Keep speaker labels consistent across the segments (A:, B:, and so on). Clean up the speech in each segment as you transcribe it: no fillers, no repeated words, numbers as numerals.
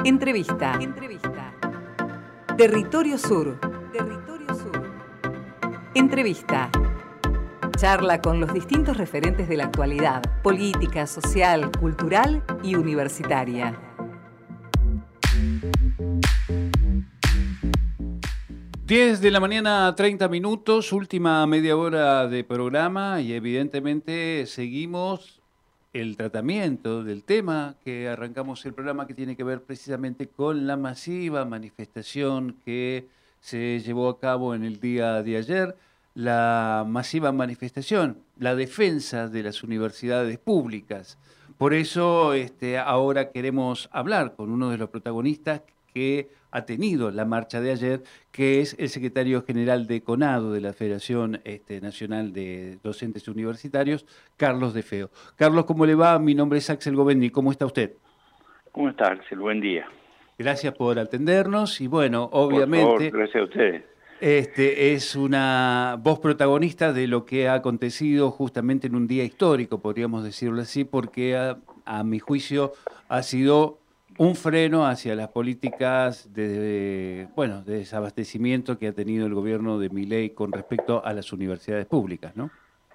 A: Entrevista. Territorio Sur. Entrevista. Charla con los distintos referentes de la actualidad, política, social, cultural y universitaria.
B: Diez de la mañana, 30 minutos, última media hora de programa y evidentemente seguimos el tratamiento del tema que arrancamos el programa, que tiene que ver precisamente con la masiva manifestación que se llevó a cabo en el día de ayer, la masiva manifestación, la defensa de las universidades públicas. Por eso ahora queremos hablar con uno de los protagonistas que ha tenido la marcha de ayer, que es el secretario general de CONADO, de la Federación Nacional de Docentes Universitarios, Carlos De Feo. Carlos, ¿cómo le va? Mi nombre es Axel Govendi. ¿Cómo está usted?
C: ¿Cómo está, Axel? Buen día.
B: Gracias por atendernos y bueno,
C: Por
B: obviamente...
C: favor, gracias a ustedes.
B: Es una voz protagonista de lo que ha acontecido justamente en un día histórico, podríamos decirlo así, porque a mi juicio ha sido un freno hacia las políticas de desabastecimiento que ha tenido el gobierno de Milei con respecto a las universidades públicas, ¿no?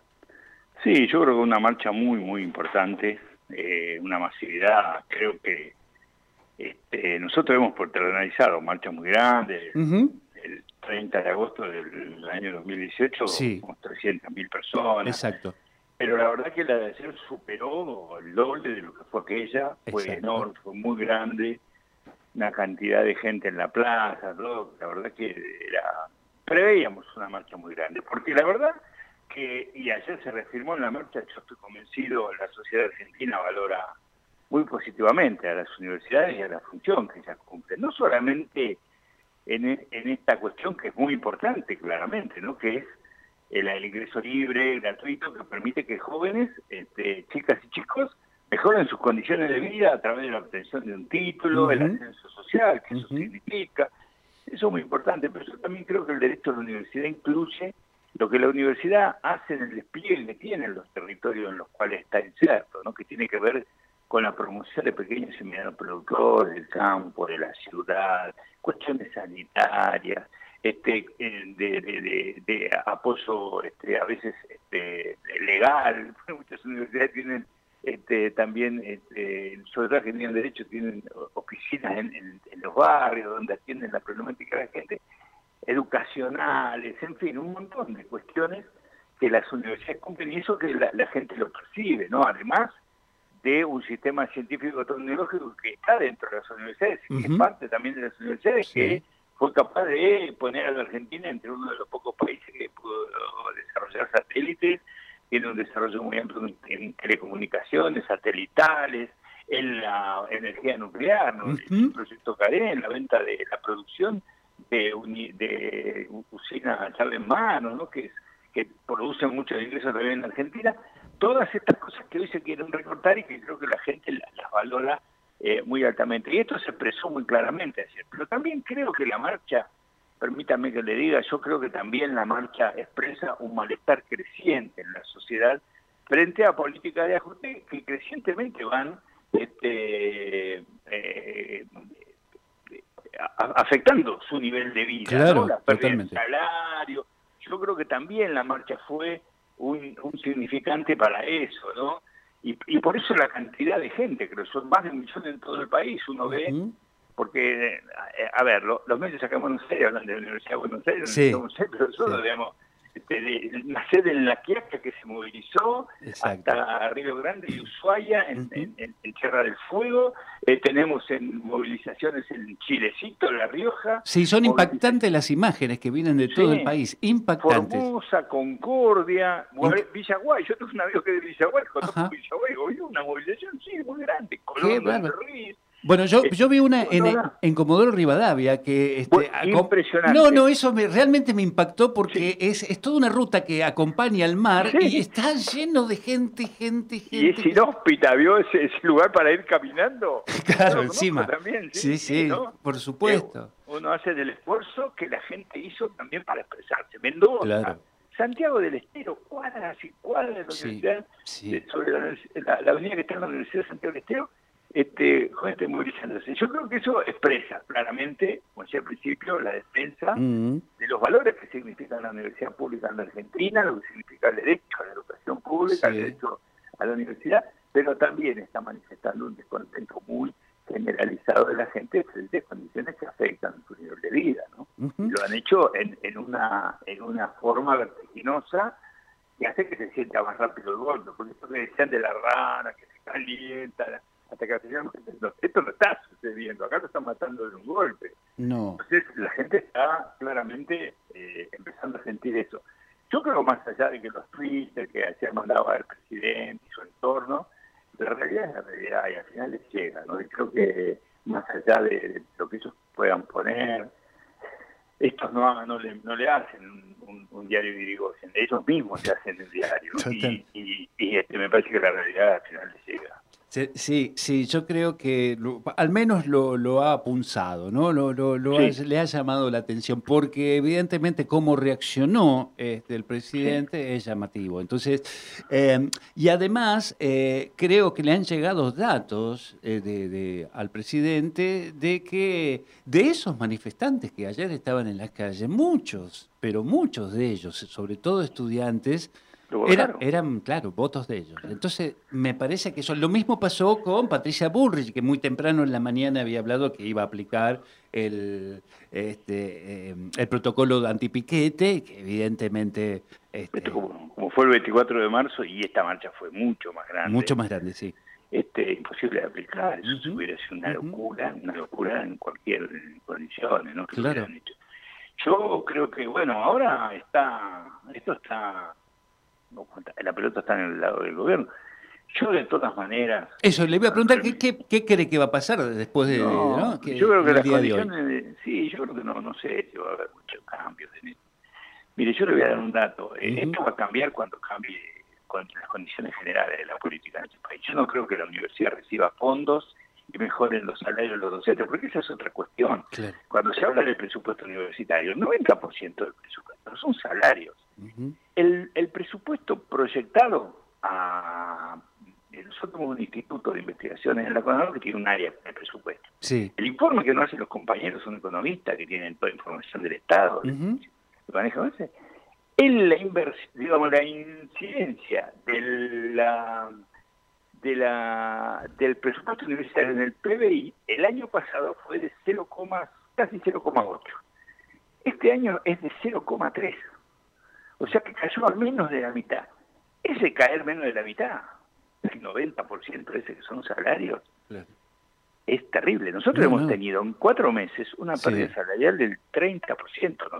C: Sí, yo creo que una marcha muy importante, una masividad. Creo que nosotros hemos protagonizado marchas muy grandes.
B: Uh-huh.
C: El 30 de agosto del año 2018,
B: sí,
C: como 300.000 personas.
B: Exacto.
C: Pero la verdad que la de ayer superó el doble de lo que fue aquella. Fue enorme, fue muy grande, una cantidad de gente en la plaza, todo. La verdad que preveíamos una marcha muy grande, porque la verdad que, y ayer se reafirmó en la marcha, yo estoy convencido, la sociedad argentina valora muy positivamente a las universidades y a la función que ellas cumplen, no solamente en esta cuestión que es muy importante, claramente, ¿no? Que es el ingreso libre, gratuito, que permite que jóvenes, chicas y chicos, mejoren sus condiciones de vida a través de la obtención de un título,
B: Uh-huh.
C: el ascenso social, que eso
B: Uh-huh.
C: significa. Eso es muy importante, pero yo también creo que el derecho a la universidad incluye lo que la universidad hace en el despliegue que tiene en los territorios en los cuales está inserto, ¿no? Que tiene que ver con la promoción de pequeños y medianos productores, del campo, de la ciudad, cuestiones sanitarias, de apoyo a veces legal. Muchas universidades tienen también, sobre todo que tienen derecho, tienen oficinas en los barrios donde atienden la problemática de la gente, educacionales, en fin, un montón de cuestiones que las universidades cumplen y eso que la gente lo percibe, ¿no? Además de un sistema científico-tecnológico que está dentro de las universidades,
B: Uh-huh.
C: que es parte también de las universidades,
B: Sí.
C: que fue capaz de poner a la Argentina entre uno de los pocos países que pudo desarrollar satélites, tiene un desarrollo muy amplio en telecomunicaciones, satelitales, en la energía nuclear, ¿no?
B: Uh-huh.
C: El proyecto CARE, en la venta de la producción de usina llave en mano, ¿no? Que producen muchos ingresos también en Argentina. Todas estas cosas que hoy se quieren recortar y que creo que la gente las valora muy altamente. Y esto se expresó muy claramente ayer. Pero también creo que la marcha, permítame que le diga, yo creo que también la marcha expresa un malestar creciente en la sociedad frente a políticas de ajuste que crecientemente van afectando su nivel de vida,
B: claro,
C: ¿no? La pérdida del
B: totalmente.
C: salario. Yo creo que también la marcha fue un significante para eso, ¿no? Y por eso la cantidad de gente, creo que son más de 1 millón en todo el país, uno ve,
B: Uh-huh.
C: porque, a ver, los medios acá en Buenos Aires hablan de la Universidad de Buenos Aires,
B: Sí.
C: no sé, pero nosotros,
B: Sí.
C: digamos, la sede en La Quiaca que se movilizó,
B: Exacto.
C: hasta Río Grande y Ushuaia,
B: Uh-huh.
C: en Tierra del Fuego, tenemos en movilizaciones en Chilecito, La Rioja.
B: Sí, son impactantes las imágenes que vienen de todo el país, impactantes.
C: Formosa, Concordia, Villaguay. Yo tengo un amigo que es de Villaguay, conozco
B: Ajá.
C: Villaguay, hoy una movilización, sí, muy grande.
B: Qué
C: Colón,
B: bárbaro.
C: Ruiz.
B: Bueno, yo vi una
C: no.
B: en Comodoro Rivadavia que...
C: Impresionante.
B: No, eso realmente me impactó porque sí. es toda una ruta que acompaña al mar
C: Sí.
B: y está lleno de gente.
C: Y es inhóspita, ¿vio? Ese lugar para ir caminando.
B: Claro, encima.
C: También,
B: sí,
C: ¿no?
B: por supuesto.
C: Uno hace del esfuerzo que la gente hizo también para expresarse. Mendoza,
B: claro.
C: Santiago del Estero, cuadras y cuadras de la universidad, sobre la avenida que está en la Universidad de Santiago del Estero, Gente movilizándose. Yo creo que eso expresa claramente, como decía al principio, la defensa de los valores que significa la universidad pública en la Argentina, lo que significa el derecho a la educación pública, el derecho a la universidad, pero también está manifestando un descontento muy generalizado de la gente frente a condiciones que afectan su nivel de vida, ¿no? Y lo han hecho en una forma vertiginosa que hace que se sienta más rápido el golpe, porque esto que decían de la rana, que se calienta, hasta que al final, esto no está sucediendo, acá lo están matando de un golpe.
B: No.
C: Entonces la gente está claramente empezando a sentir eso. Yo creo, más allá de que los Twitter que se han mandado al presidente y su entorno, la realidad es la realidad y al final les llega, ¿no? Y creo que más allá de lo que ellos puedan poner, estos no le hacen un diario de Irigoyen, ellos mismos se hacen el diario. Y me parece que la realidad al final les llega.
B: Sí, yo creo que al menos lo ha punzado, ¿no? Le ha llamado la atención, porque evidentemente cómo reaccionó el presidente es llamativo. Entonces, y además creo que le han llegado datos al presidente de que de esos manifestantes que ayer estaban en las calles, muchos de ellos, sobre todo estudiantes, eran, claro, votos de ellos. Entonces, me parece que eso. Lo mismo pasó con Patricia Bullrich, que muy temprano en la mañana había hablado que iba a aplicar el protocolo de antipiquete, que evidentemente...
C: Esto como fue el 24 de marzo, y esta marcha fue mucho más grande.
B: Mucho más grande, sí.
C: Imposible de aplicar. Eso hubiera sido una locura en cualquier condición, ¿no?
B: Claro.
C: Yo creo que, bueno, ahora esto está... la pelota está en el lado del gobierno. Yo de todas maneras...
B: Eso, le iba a preguntar, ¿qué cree que va a pasar después de...
C: ¿no? Yo creo que las condiciones... Sí, yo creo que no sé si va a haber muchos cambios en esto. Mire, yo le voy a dar un dato. Esto va a cambiar cuando cambie las condiciones generales de la política en este país. Yo no creo que la universidad reciba fondos y mejoren los salarios de los docentes, porque esa es otra cuestión. Claro. Cuando se habla del presupuesto universitario, el 90% del presupuesto son salarios. El presupuesto proyectado nosotros tenemos un instituto de investigaciones en la CONADO que tiene un área de presupuesto. Sí. El informe que nos hacen los compañeros son economistas que tienen toda información del Estado, que manejan ese. La incidencia del presupuesto universitario en el PBI el año pasado fue de casi 0,8. Este año es de 0,3. O sea que cayó a menos de la mitad. Ese caer menos de la mitad, el 90% ese que son salarios, claro, es terrible. Nosotros hemos tenido en 4 meses una pérdida salarial del 30%.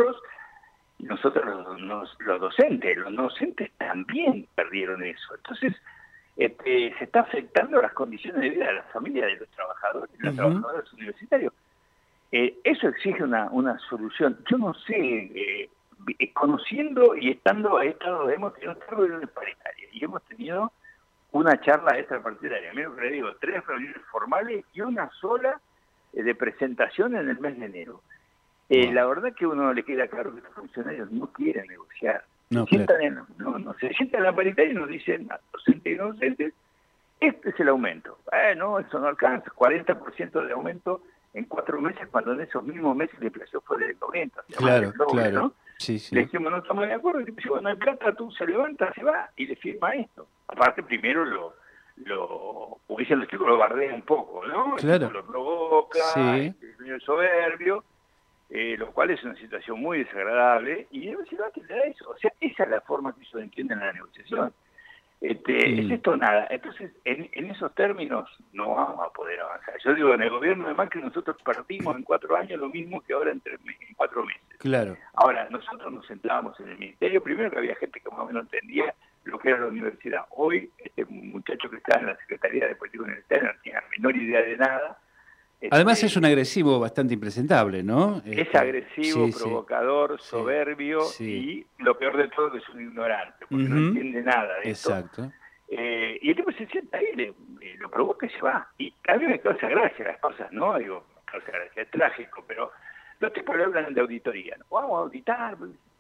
C: Los docentes también perdieron eso. Entonces, se está afectando las condiciones de vida de la familia de los trabajadores, los trabajadores universitarios. Eso exige una solución. Yo no sé, conociendo y hemos tenido 3 reuniones paritarias y hemos tenido una charla extrapartidaria. Mira lo que le digo, 3 reuniones formales y una sola de presentación en el mes de enero. La verdad que a uno le queda claro que los funcionarios no quieren negociar. Se sientan en la paritaria y nos dicen a docentes y no docentes, este es el aumento. No, eso no alcanza, 40% de aumento en 4 meses, cuando en esos mismos meses la inflación fue del 90%.
B: Claro,
C: doble, ¿no?
B: Sí.
C: Le decimos, no estamos de acuerdo, y le decimos, no hay plata, tú se levanta, se va y le firma esto. Aparte, primero como dicen los chicos, lo bardea un poco, ¿no?
B: Claro.
C: Lo provoca, el señor soberbio, lo cual es una situación muy desagradable, y debe ser que le da eso. O sea, esa es la forma que ellos entienden la negociación. Es esto nada. Entonces, en esos términos no vamos a poder avanzar. Yo digo, en el gobierno de Macri nosotros perdimos en 4 años lo mismo que ahora en 4 meses. Claro. Ahora, nosotros nos sentábamos en el ministerio, primero que había gente que más o menos entendía lo que era la universidad. Hoy, este muchacho que está en la Secretaría de Política Universitaria no tiene la menor idea de nada.
B: Además es un agresivo bastante impresentable, ¿no?
C: Es agresivo, provocador, soberbio y lo peor de todo que es un ignorante, porque no entiende nada de esto. Exacto. Y el tipo se sienta ahí, lo provoca y se va. Y a mí me causa gracia las cosas, ¿no? Digo, me causa gracia, es trágico, pero los tipos le hablan de auditoría, ¿no? Vamos a auditar,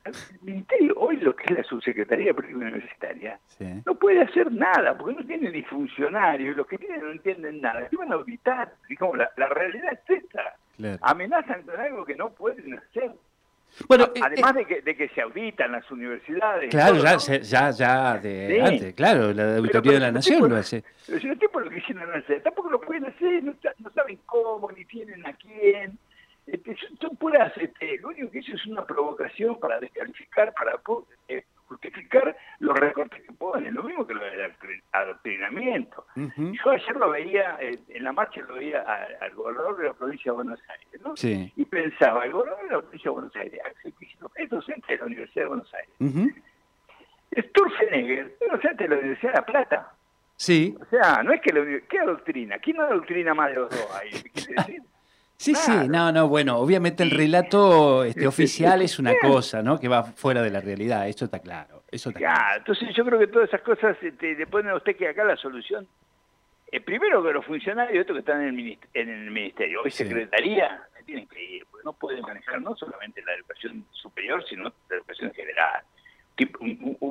C: el ministerio, hoy lo que es la subsecretaría de política universitaria,
B: Sí.
C: no puede hacer nada, porque no tiene ni funcionarios, los que tienen no entienden nada, ¿qué van a auditar? Digamos, la realidad es esta.
B: Claro.
C: Amenazan con algo que no pueden hacer.
B: Bueno,
C: Además de que se auditan las universidades.
B: claro,
C: todo,
B: ya,
C: ¿no?
B: ya de
C: Sí.
B: antes, claro, la Auditoría de la Nación lo hace.
C: Pero si los tipos lo quisieran hacer, tampoco lo pueden hacer, no saben cómo, ni tienen a quién. Son puras, lo único que hizo es una provocación para descalificar, para justificar los recortes que ponen, lo mismo que lo del adoctrinamiento.
B: Ujú.
C: Yo ayer lo veía, en la marcha lo veía al gobernador de la provincia de Buenos Aires, ¿no?
B: Sí.
C: Y pensaba, el gobernador de la provincia de Buenos Aires, Axel Kicillof, es docente de la Universidad de Buenos Aires.
B: Ujú.
C: Sturzenegger es docente de la Universidad de La Plata.
B: Sí.
C: O sea, no es que ¿qué adoctrina? ¿Quién no adoctrina más de los dos ahí? ¿Qué quiere decir?
B: Sí,
C: Claro.
B: sí, no, bueno, obviamente el relato oficial es una
C: Bien.
B: cosa, ¿no? Que va fuera de la realidad, eso está claro, eso está
C: Ya,
B: claro.
C: entonces yo creo que todas esas cosas le ponen a usted que acá la solución, primero que los funcionarios, estos que están en el ministerio, hoy
B: Sí.
C: secretaría, tienen que ir, porque no pueden manejar no solamente la educación superior, sino la educación general. Tipo,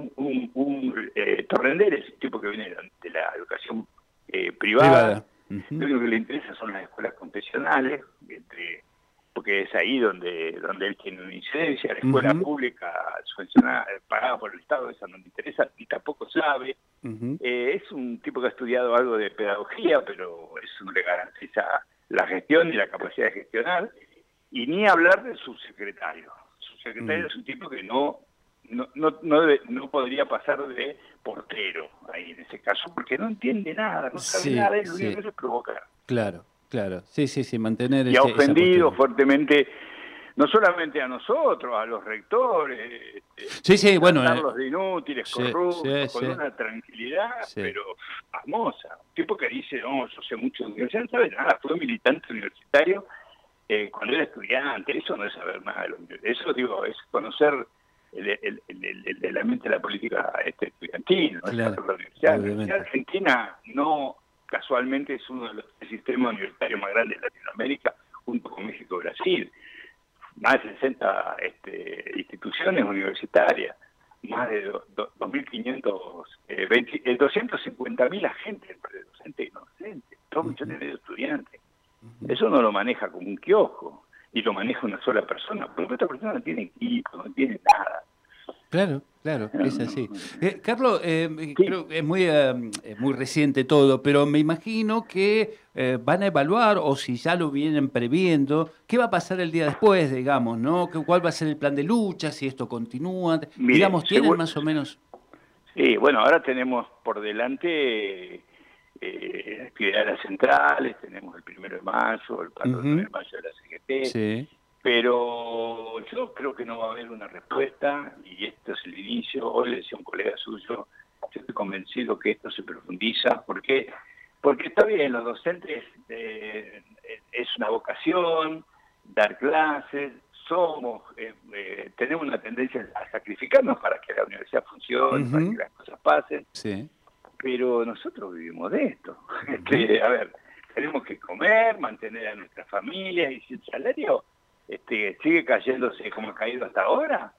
C: Torrender es el tipo que viene de la educación privada.
B: Ujú.
C: Lo único que le interesa son las escuelas confesionales, porque es ahí donde él tiene una incidencia. La escuela
B: Ujú.
C: pública subvencionada, pagada por el Estado, esa no le interesa y tampoco sabe.
B: Ujú.
C: Es un tipo que ha estudiado algo de pedagogía, pero eso no le garantiza la gestión ni la capacidad de gestionar. Y ni hablar del subsecretario. El subsecretario es un tipo que no podría pasar de portero ahí en ese caso, porque no entiende nada, no sabe
B: Sí,
C: nada, es lo
B: sí.
C: único que hace es provocar.
B: Claro, claro. Sí, mantener
C: Y ha
B: esa
C: ofendido
B: postura.
C: fuertemente, no solamente a nosotros, a los rectores,
B: Sí, bueno.
C: tratarlos de inútiles,
B: Sí,
C: corruptos,
B: sí,
C: con
B: sí.
C: una tranquilidad,
B: Sí.
C: pero famosa. Un tipo que dice, no, yo sé mucho de universidad, no sabe nada, fue militante universitario cuando era estudiante, eso no es saber nada de la universidad, eso digo, es conocer la mente de la política estudiantil, no
B: Claro,
C: es saber la universidad. La
B: obviamente.
C: Universidad Argentina no casualmente es uno de los sistemas universitarios más grandes de Latinoamérica, junto con México y Brasil. Más de 60 instituciones universitarias, más de 2.500, 250.000 agentes entre docentes y no docentes, 2 millones de estudiantes. Eso no lo maneja como un kiosco, y lo maneja una sola persona, porque esta persona no tiene equipo, no tiene nada.
B: Claro, es así. Carlos,
C: Sí.
B: creo que es muy reciente todo, pero me imagino que van a evaluar, o si ya lo vienen previendo, qué va a pasar el día después, digamos, ¿no? ¿Cuál va a ser el plan de lucha, si esto continúa?
C: Mire,
B: Digamos, ¿tienen más o menos?
C: Sí, bueno, ahora tenemos por delante actividades centrales, tenemos el 1 de mayo, el paro del 9 de mayo de la CGT,
B: Sí.
C: pero yo creo que no va a haber una respuesta, y esto es el inicio. Hoy le decía un colega suyo, yo estoy convencido que esto se profundiza, porque está bien, los docentes es una vocación, dar clases, tenemos una tendencia a sacrificarnos para que la universidad funcione, para que las cosas pasen,
B: Sí.
C: pero nosotros vivimos de esto. A ver, tenemos que comer, mantener a nuestras familias, y si el salario sigue cayéndose como ha caído hasta ahora,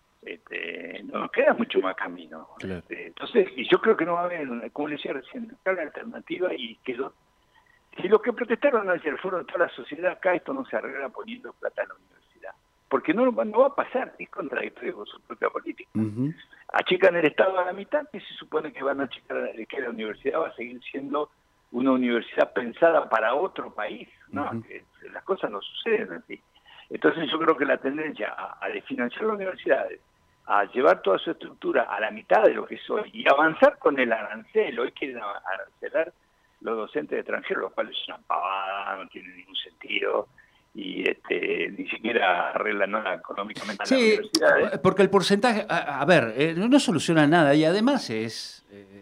C: no nos queda mucho más camino.
B: Claro.
C: Entonces, y yo creo que no va a haber, como le decía recién, una alternativa, y quedó. Si los que protestaron ayer fueron toda la sociedad, acá esto no se arregla poniendo plata en la universidad. Porque no va a pasar, es contradictorio con su propia política. Achican el Estado a la mitad, que se supone que van a achicar, que la universidad va a seguir siendo una universidad pensada para otro país. No, que las cosas no suceden así. Entonces yo creo que la tendencia a desfinanciar las universidades, a llevar toda su estructura a la mitad de lo que es hoy, y avanzar con el arancel. Hoy quieren arancelar los docentes extranjeros, lo cual es una pavada, no tiene ningún sentido, y ni siquiera arregla nada económicamente a las universidades.
B: Porque el porcentaje, a ver, no soluciona nada, y además es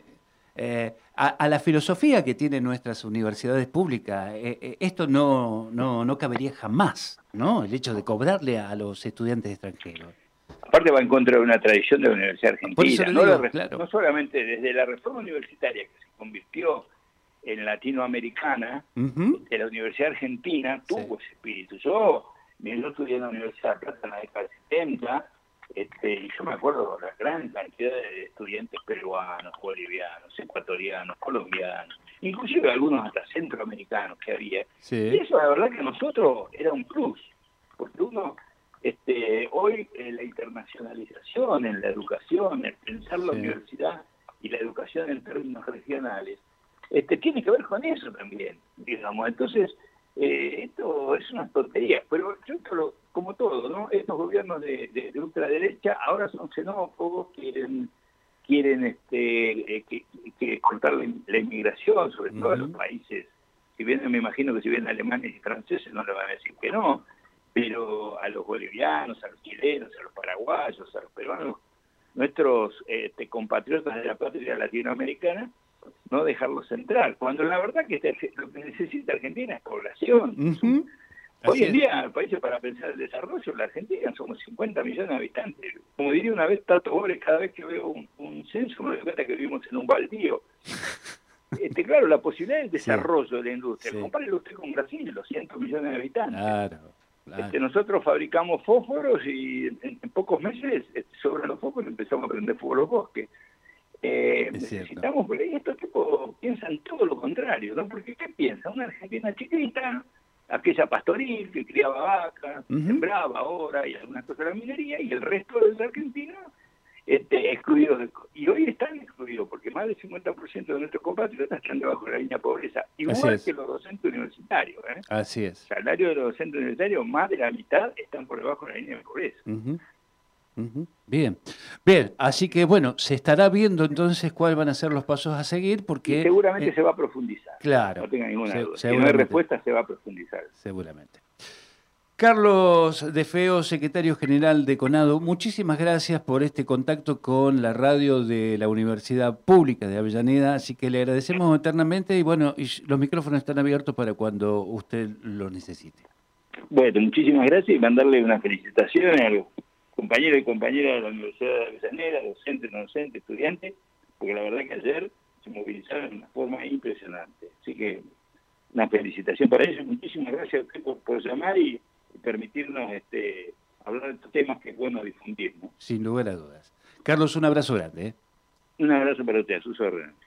B: a la filosofía que tienen nuestras universidades públicas, esto no cabería jamás, ¿no? El hecho de cobrarle a los estudiantes extranjeros.
C: Aparte va en contra de una tradición de la Universidad
B: Por eso
C: Argentina,
B: le digo, claro.
C: No solamente desde la reforma universitaria que se convirtió en latinoamericana, la Universidad Argentina tuvo ese espíritu. Yo estudié en la Universidad de La Plata en la década del 70, Y yo me acuerdo la gran cantidad de estudiantes peruanos, bolivianos, ecuatorianos, colombianos, inclusive algunos hasta centroamericanos que había.
B: Sí.
C: Y eso la verdad que a nosotros era un plus, porque uno, hoy la internacionalización en la educación, el pensar la universidad y la educación en términos regionales, tiene que ver con eso también, digamos. Entonces, esto es una tontería, pero yo como todo, ¿no? Estos gobiernos de ultraderecha ahora son xenófobos, quieren que cortar la inmigración, sobre todo a los países, si bien me imagino que si vienen alemanes y franceses no le van a decir que no, pero a los bolivianos, a los chilenos, a los paraguayos, a los peruanos, nuestros compatriotas de la patria latinoamericana, no dejarlos entrar, cuando la verdad que lo que necesita Argentina es población. Hoy en día, países para pensar el desarrollo, la Argentina somos 50 millones de habitantes. Como diría una vez Tato Bores, cada vez que veo un censo me doy cuenta que vivimos en un baldío. Claro, la posibilidad del desarrollo de la industria, compárelo usted con Brasil, 200 millones de habitantes.
B: Claro.
C: Nosotros fabricamos fósforos y en pocos meses sobran los fósforos y empezamos a prender fuego los bosques. Necesitamos, por ahí estos tipos piensan todo lo contrario, ¿no? Porque ¿qué piensa? Una Argentina chiquita, aquella pastoril que criaba vacas, sembraba ahora y algunas cosas de la minería, y el resto de los argentinos excluidos. Y hoy están excluidos, porque más del 50% de nuestros compatriotas están debajo de la línea de pobreza, igual que los docentes universitarios.
B: Así es.
C: El salario de los docentes universitarios, más de la mitad están por debajo de la línea de pobreza.
B: Bien, así que bueno, se estará viendo entonces cuáles van a ser los pasos a seguir, porque...
C: Y seguramente se va a profundizar.
B: Claro.
C: No tenga ninguna duda. Si no hay respuesta, se va a profundizar.
B: Seguramente. Carlos De Feo, secretario general de CONADO, muchísimas gracias por este contacto con la radio de la Universidad Pública de Avellaneda, así que le agradecemos eternamente y bueno, los micrófonos están abiertos para cuando usted lo necesite.
C: Bueno, muchísimas gracias y mandarle una felicitación a los compañeros y compañeras de la Universidad de Avellaneda, docentes, no docentes, estudiantes, porque la verdad que ayer se movilizaron de una forma impresionante. Así que una felicitación para ellos. Muchísimas gracias a usted por llamar y permitirnos hablar de estos temas que es bueno difundir, ¿no?
B: Sin lugar a dudas. Carlos, un abrazo grande.
C: Un abrazo para usted, a sus órdenes.